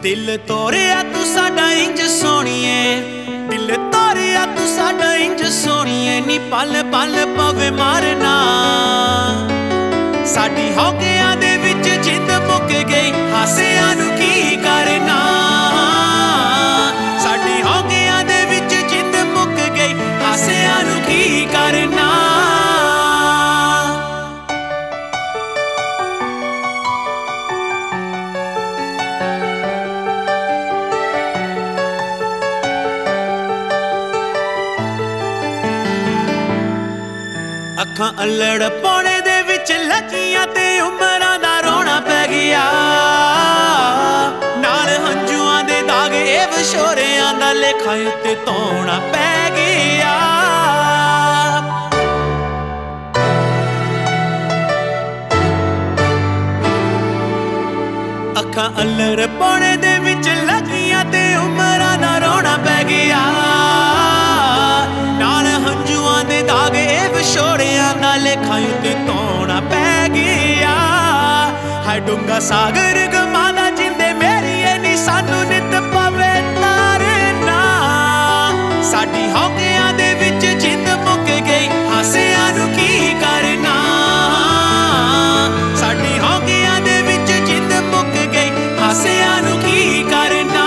दिल तोड़िया तू साडा इंज सोहणीए, दिल तोड़िया तू साडा इंज सोहणीए, नी पल पल पवे मारना। साडी हौकियां दे विच जिंद मुक गई, हासियां नूं की करना। साडी हौकियां दे विच जिंद मुक गई, हासियां नूं की करना। ਅੱਖਾਂ ਅਲੜ ਪੌਣੇ ਦੇ ਵਿੱਚ ਲੱਗੀਆਂ ਤੇ ਉਮਰਾਂ ਦਾ ਰੋਣਾ ਪੈ ਗਿਆ, ਨਾਲ ਹੰਝੂਆਂ ਦੇ ਦਾਗ ਇਹ ਵਿਛੋਰਿਆਂ ਦਾ ਲੇਖਾ ਉੱਤੇ ਧੋਣਾ ਪੈ ਗਿਆ। ਅੱਖਾਂ ਅਲੜ ਪੌਣੇ ਦੇ ਵਿੱਚ ਲੱਗੀਆਂ ਤੇ ਉਮਰਾਂ ਦਾ ਰੋਣਾ ਪੈ ਗਿਆ, ਨਾਲ ਹੰਝੂਆਂ ਦੇ ਦਾਗ ਇਹ ਵਿਛੋੜਿਆਂ ਦਾ ਲੇਖਾ ਉੱਤੇ ਧੋਣਾ ਪੈ ਗਿਆ। ਹਾਏ ਡੂੰਘਾ ਸਾਗਰ ਗਮਾਂ ਦਾ ਜਿੰਦੇ ਮੇਰੀਏ ਨੀ ਸਾਨੂੰ ਨਿਤ ਪਵੇ ਤਾਰਨਾ। ਸਾਡੀ ਹੌਕਿਆਂ ਦੇ ਵਿੱਚ ਜਿੰਦ ਮੁੱਕ ਗਈ, ਹਾਸਿਆਂ ਨੂੰ ਕੀ ਕਰਨਾ। ਸਾਡੀ ਹੌਕਿਆਂ ਦੇ ਵਿੱਚ ਜਿੰਦ ਮੁੱਕ ਗਈ, ਹਾਸਿਆਂ ਨੂੰ ਕੀ ਕਰਨਾ।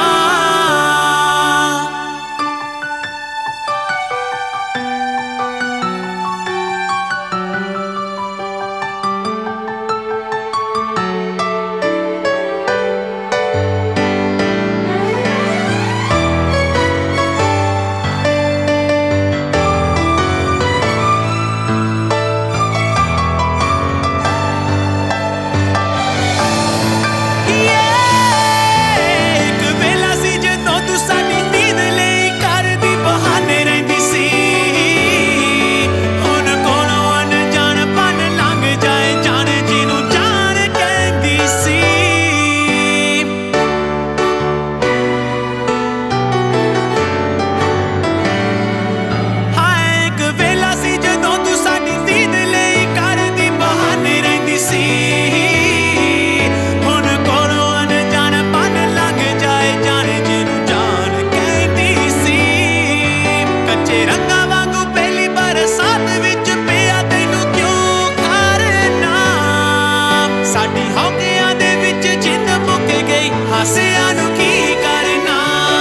ਹਾਸਿਆਂ ਨੂੰ ਕੀ ਕਰਨਾ।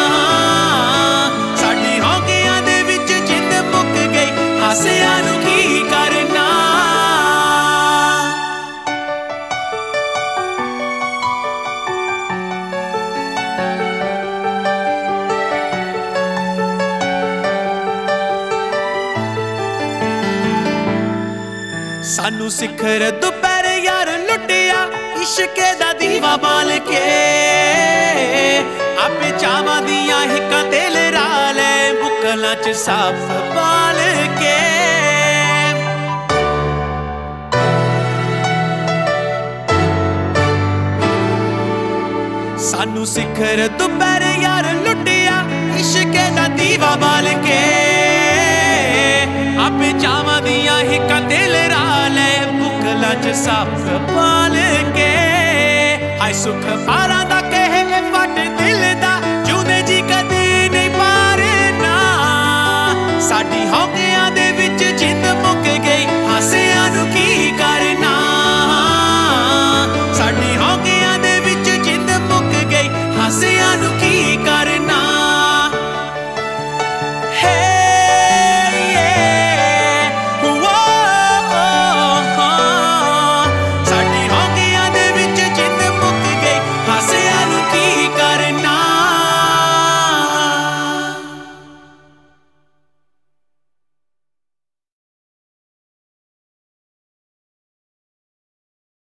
ਸਾਡੀ ਹੌਕਿਆਂ ਦੇ ਵਿੱਚ ਜਿੰਦ ਮੁੱਕ ਗਈ, ਹਾਸਿਆਂ ਨੂੰ ਕੀ ਕਰਨਾ। ਸਾਨੂੰ ਸਿਖਰ ਦੁਪਹਿਰ ਯਾਰ ਲੁੱਟਿਆ, ਇਸ਼ਕੇ ਦਾ ਦੀਵਾ ਬਾਲ ਕੇ, ਆਪੇ ਚਾਵਾਂ ਦੀਆਂ ਹਿੱਕਾਂ ਤੇ ਲਹਿਰਾ ਲੈ, ਬੁੱਕਲਾਂ 'ਚ ਸਾਫ ਬਾਲ ਕੇ। ਸਾਨੂੰ ਸਿਖਰ ਦੁਪਹਿਰ ਯਾਰ ਲੁੱਟਿਆ, ਇਸ਼ਕੇ ਦਾ ਦੀਵਾ ਬਾਲ ਕੇ, ਆਪੇ ਚਾਵਾਂ ਦੀਆਂ ਹਿੱਕਾਂ ਤੇ ਲਹਿਰਾ ਲੈ, ਬੁੱਕਲਾਂ 'ਚ ਸਾਫ ਬਾਲ ਕੇ। ਹਾਏ ਸੁਖ ਪਾਰਾਂ ਦਾ ਕਹੇ ਫਟ ਦਿਲ ਦਾ, ਜੂਦੇ ਜੀ ਕਦੇ ਨਹੀਂ ਪਾਰਨਾ। ਸਾਡੀ ਹੌਕਿਆਂ ਦੇ ਵਿੱਚ ਜਿੰਦ ਮੁੱਕ ਗਈ, ਹਾਸਿਆਂ ਨੂੰ ਕੀ ਕਰਨਾ। ਸਾਡੀ ਹੌਕਿਆਂ ਦੇ ਵਿੱਚ ਜਿੰਦ ਮੁੱਕ ਗਈ, ਹਾਸਿਆਂ ਨੂੰ ਕੀ